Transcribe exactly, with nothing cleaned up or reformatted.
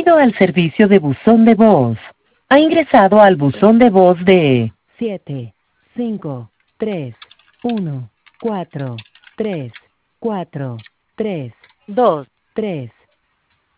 Bienvenido al servicio de buzón de voz. Ha ingresado al buzón de voz de siete cinco tres uno cuatro tres cuatro tres dos tres.